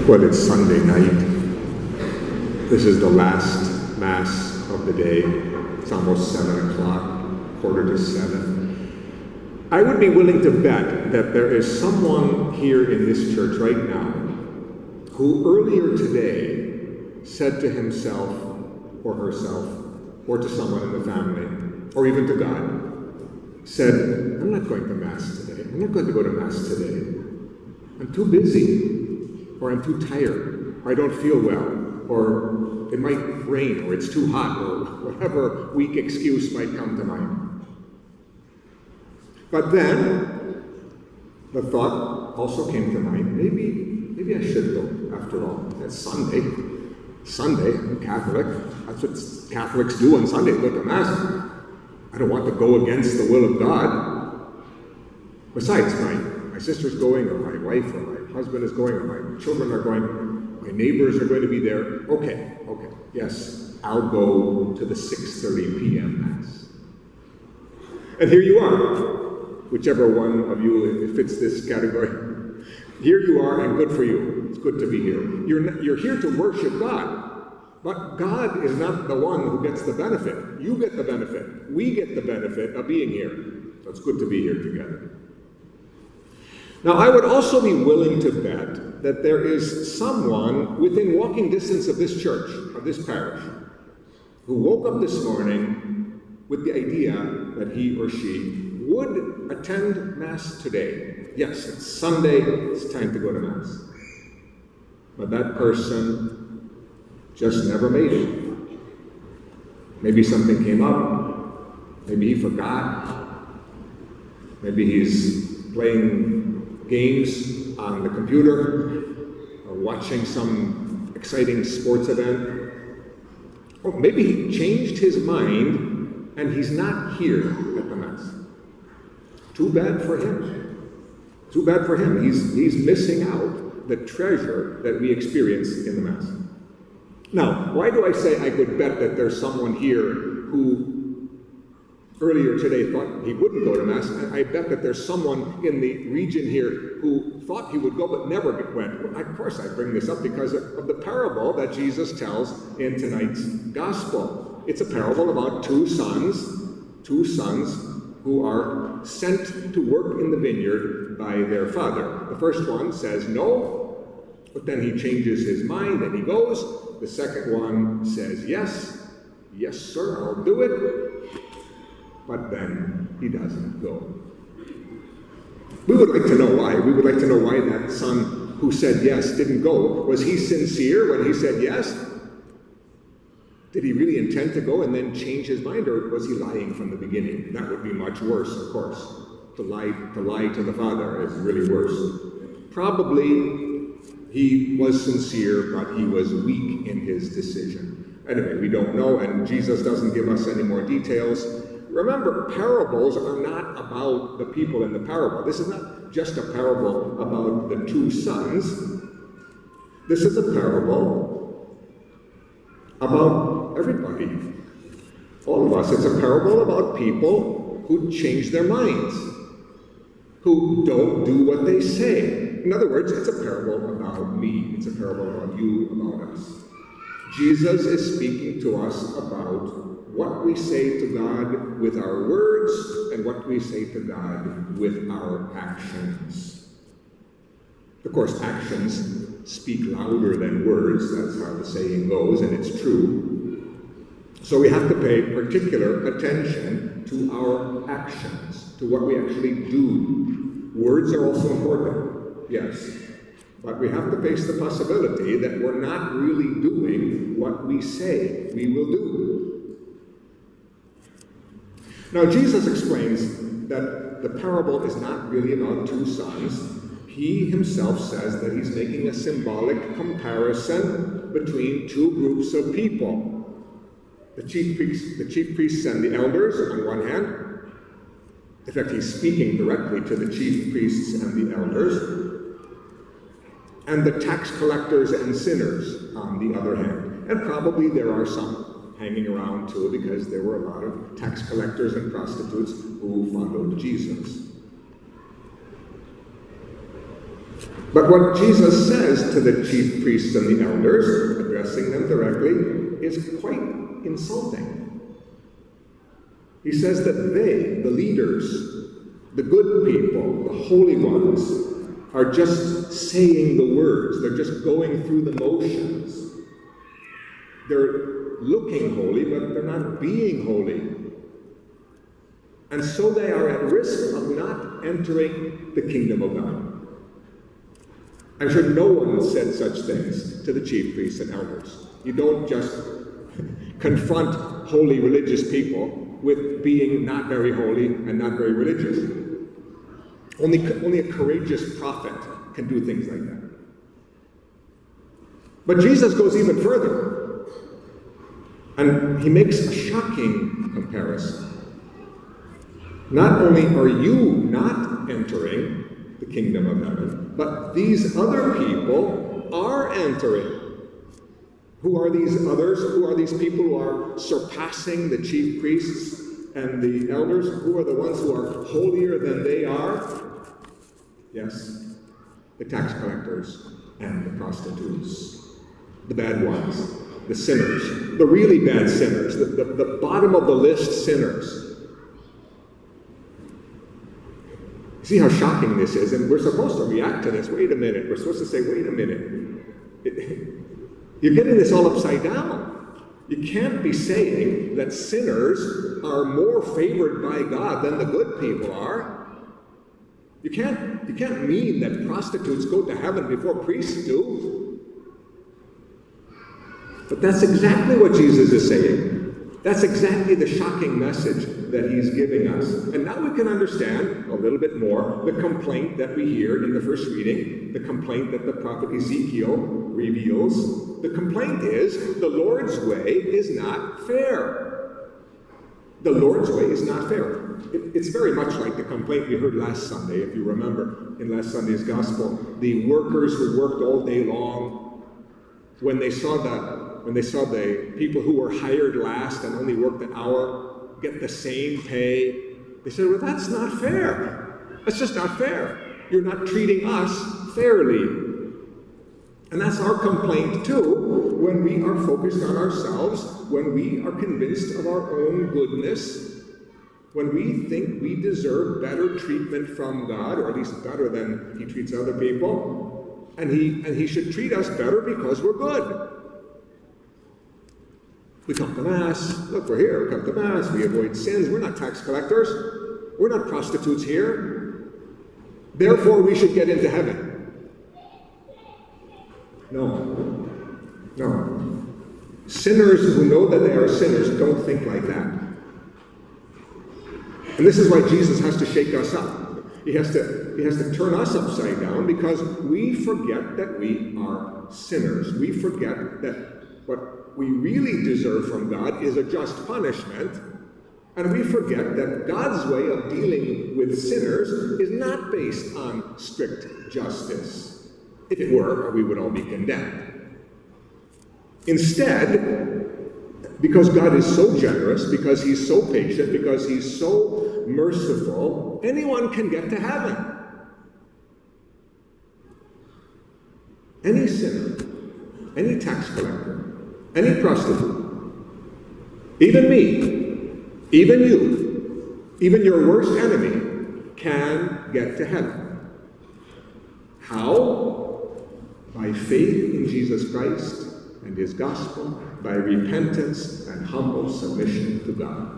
Well, it's Sunday night. This is the last Mass of the day. It's almost 7 o'clock, 7:15. I would be willing to bet that there is someone here in this church right now who earlier today said to himself or herself, or to someone in the family, or even to God, said, I'm not going to Mass today. I'm not going to go to Mass today. I'm too busy, or I'm too tired, or I don't feel well, or it might rain, or it's too hot, or whatever weak excuse might come to mind. But then, the thought also came to mind, maybe I should go after all. It's Sunday. Sunday, I'm Catholic. That's what Catholics do on Sunday, go to Mass. I don't want to go against the will of God. Besides, my sister's going, or my wife, or my husband is going, or my children are going, my neighbors are going to be there. Okay, yes, I'll go to the 6:30 p.m. Mass. And here you are, whichever one of you fits this category. Here you are, and good for you. It's good to be here. You're here to worship God. But God is not the one who gets the benefit. You get the benefit. We get the benefit of being here. So it's good to be here together. Now, I would also be willing to bet that there is someone within walking distance of this church, of this parish, who woke up this morning with the idea that he or she would attend Mass today. Yes, it's Sunday, it's time to go to Mass. But that person just never made it. Maybe something came up, maybe he forgot, maybe he's playing games on the computer, or watching some exciting sports event, or maybe he changed his mind and he's not here at the Mass. Too bad for him. Too bad for him. He's missing out the treasure that we experience in the Mass. Now, why do I say I could bet that there's someone here who earlier today thought he wouldn't go to Mass? I bet that there's someone in the region here who thought he would go but never went. Well, of course I bring this up because of the parable that Jesus tells in tonight's Gospel. It's a parable about two sons who are sent to work in the vineyard by their father. The first one says no, but then he changes his mind and he goes. The second one says yes, sir, I'll do it. But then he doesn't go. We would like to know why. We would like to know why that son who said yes didn't go. Was he sincere when he said yes? Did he really intend to go and then change his mind, or was he lying from the beginning? That would be much worse, of course. To lie to the Father is really worse. Probably he was sincere, but he was weak in his decision. Anyway, we don't know, and Jesus doesn't give us any more details. Remember, parables are not about the people in the parable. This is not just a parable about the two sons. This is a parable about everybody. All of us. It's a parable about people who change their minds, who don't do what they say. In other words, it's a parable about me. It's a parable about you, about us. Jesus is speaking to us about what we say to God with our words and what we say to God with our actions. Of course, actions speak louder than words. That's how the saying goes, and it's true. So we have to pay particular attention to our actions, to what we actually do. Words are also important, yes. But we have to face the possibility that we're not really doing what we say we will do. Now, Jesus explains that the parable is not really about two sons. He himself says that he's making a symbolic comparison between two groups of people. The chief priests and the elders on one hand. In fact, he's speaking directly to the chief priests and the elders. And the tax collectors and sinners on the other hand. And probably there are some hanging around too, because there were a lot of tax collectors and prostitutes who followed Jesus. But what Jesus says to the chief priests and the elders, addressing them directly, is quite insulting. He says that they, the leaders, the good people, the holy ones, are just saying the words. They're just going through the motions. They're looking holy, but they're not being holy. And so they are at risk of not entering the kingdom of God. I'm sure no one said such things to the chief priests and elders. You don't just confront holy religious people with being not very holy and not very religious. Only a courageous prophet can do things like that. But Jesus goes even further. And he makes a shocking comparison. Not only are you not entering the kingdom of heaven, but these other people are entering. Who are these others? Who are these people who are surpassing the chief priests and the elders? Who are the ones who are holier than they are? Yes, the tax collectors and the prostitutes. The bad ones, the sinners, the really bad sinners, the bottom of the list sinners. See how shocking this is, and we're supposed to react to this. Wait a minute. We're supposed to say, wait a minute. You're getting this all upside down. You can't be saying that sinners are more favored by God than the good people are. You can't mean that prostitutes go to heaven before priests do. But that's exactly what Jesus is saying. That's exactly the shocking message that he's giving us. And now we can understand a little bit more the complaint that we hear in the first reading, the complaint that the prophet Ezekiel reveals. The complaint is, the Lord's way is not fair. The Lord's way is not fair. It's very much like the complaint we heard last Sunday, if you remember, in last Sunday's gospel. The workers who worked all day long, when they saw the people who were hired last and only worked an hour get the same pay, they said, well, that's not fair. That's just not fair. You're not treating us fairly. And that's our complaint too, when we are focused on ourselves, when we are convinced of our own goodness, when we think we deserve better treatment from God, or at least better than he treats other people, and he should treat us better because we're good. We come to Mass. Look, we're here. We come to Mass. We avoid sins. We're not tax collectors. We're not prostitutes here. Therefore, we should get into heaven. No. Sinners who know that they are sinners don't think like that. And this is why Jesus has to shake us up. He has to turn us upside down because we forget that we are sinners. We forget that what we really deserve from God is a just punishment. And we forget that God's way of dealing with sinners is not based on strict justice. If it were, we would all be condemned. Instead, because God is so generous, because he's so patient, because he's so merciful, anyone can get to heaven. Any sinner, any tax collector, any prostitute, even me, even you, even your worst enemy can get to heaven. How? By faith in Jesus Christ and his gospel, by repentance and humble submission to God.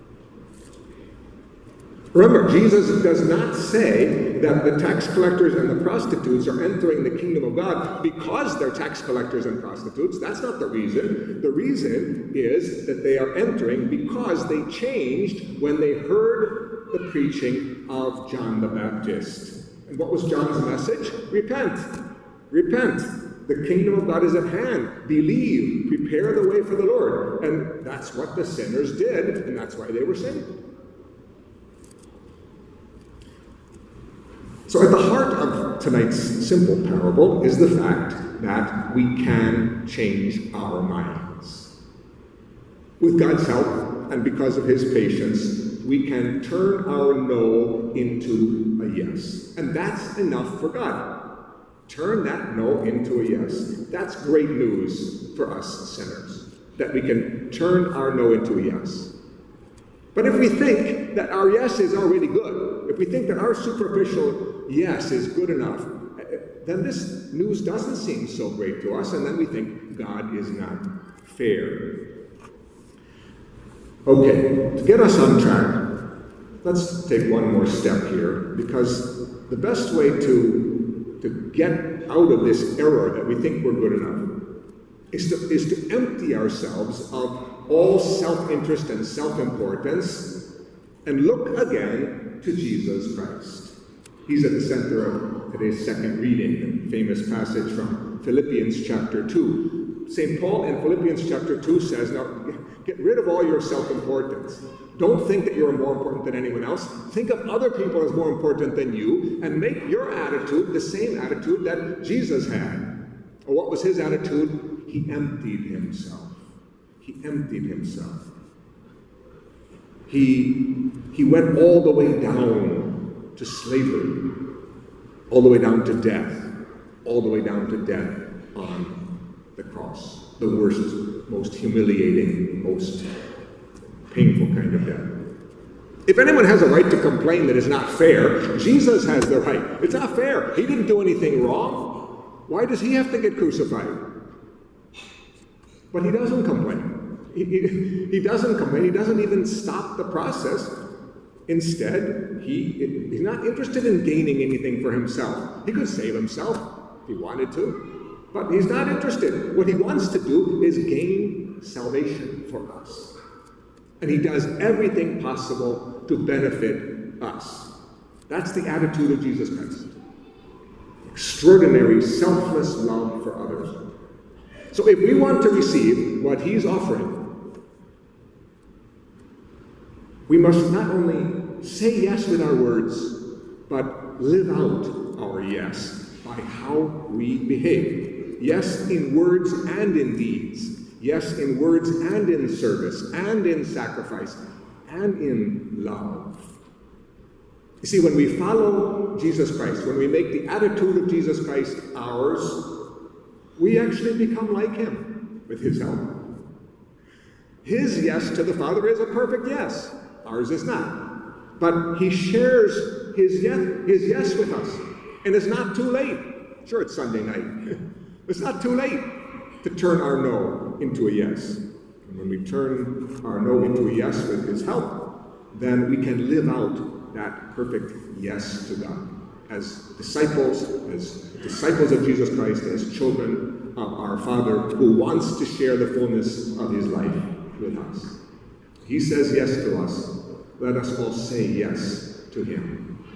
Remember, Jesus does not say that the tax collectors and the prostitutes are entering the kingdom of God because they're tax collectors and prostitutes. That's not the reason. The reason is that they are entering because they changed when they heard the preaching of John the Baptist. And what was John's message? Repent. Repent. The kingdom of God is at hand. Believe. Prepare the way for the Lord. And that's what the sinners did, and that's why they were saved. So at the heart of tonight's simple parable is the fact that we can change our minds. With God's help and because of his patience, we can turn our no into a yes. And that's enough for God. Turn that no into a yes. That's great news for us sinners, that we can turn our no into a yes. But if we think that our yes is already good, if we think that our superficial yes is good enough, then this news doesn't seem so great to us, and then we think God is not fair. Okay, to get us on track, let's take one more step here, because the best way to get out of this error that we think we're good enough is to empty ourselves of all self-interest and self-importance and look again to Jesus Christ. He's at the center of today's second reading, the famous passage from Philippians chapter 2. St. Paul in Philippians chapter 2 says, now, get rid of all your self-importance. Don't think that you're more important than anyone else. Think of other people as more important than you, and make your attitude the same attitude that Jesus had. Or what was his attitude? He emptied himself. He emptied himself. He went all the way down to slavery, all the way down to death, all the way down to death on the cross. The worst, most humiliating, most painful kind of death. If anyone has a right to complain that it's not fair, Jesus has the right. It's not fair. He didn't do anything wrong. Why does he have to get crucified? But he doesn't complain. He doesn't complain. He doesn't even stop the process. Instead, he's not interested in gaining anything for himself. He could save himself if he wanted to, but he's not interested. What he wants to do is gain salvation for us. And he does everything possible to benefit us. That's the attitude of Jesus Christ. Extraordinary, selfless love for others. So if we want to receive what he's offering, we must not only say yes with our words, but live out our yes by how we behave. Yes in words and in deeds. Yes in words and in service, and in sacrifice, and in love. You see, when we follow Jesus Christ, when we make the attitude of Jesus Christ ours, we actually become like him with his help. His yes to the Father is a perfect yes. Ours is not. But he shares his yes with us. And it's not too late. Sure, it's Sunday night. It's not too late to turn our no into a yes. And when we turn our no into a yes with his help, then we can live out that perfect yes to God. As disciples of Jesus Christ, as children of our Father who wants to share the fullness of his life with us. He says yes to us. Let us all say yes to him.